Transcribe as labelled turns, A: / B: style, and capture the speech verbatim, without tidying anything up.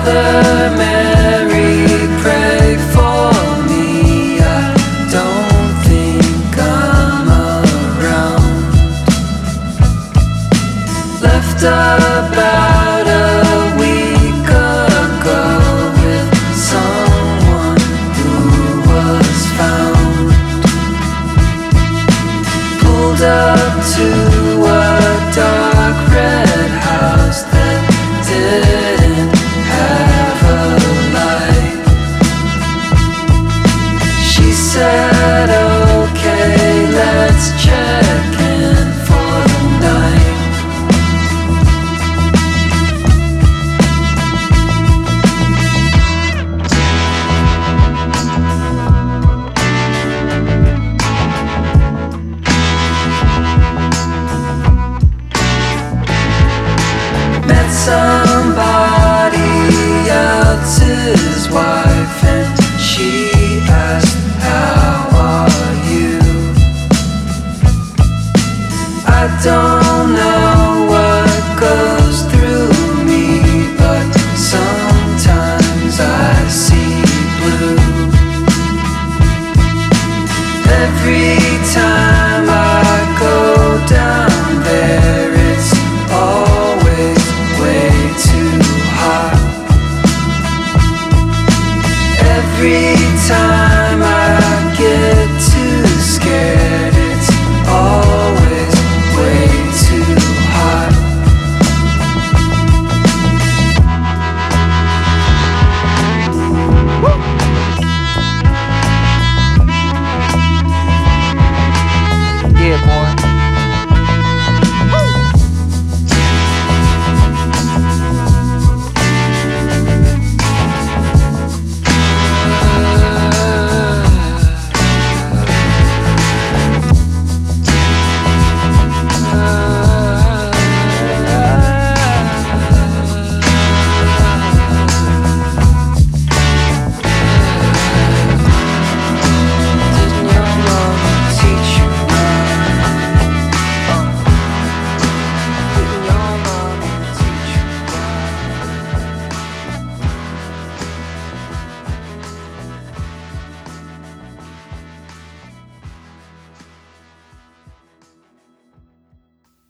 A: Mother Mary, pray for me. I don't think I'm around. Left about a week ago with someone who was found. Pulled up to a dark red house that didn't have a light. She said, okay, let's check in for the night. Met somebody else's wife and she asked, how are you? I don't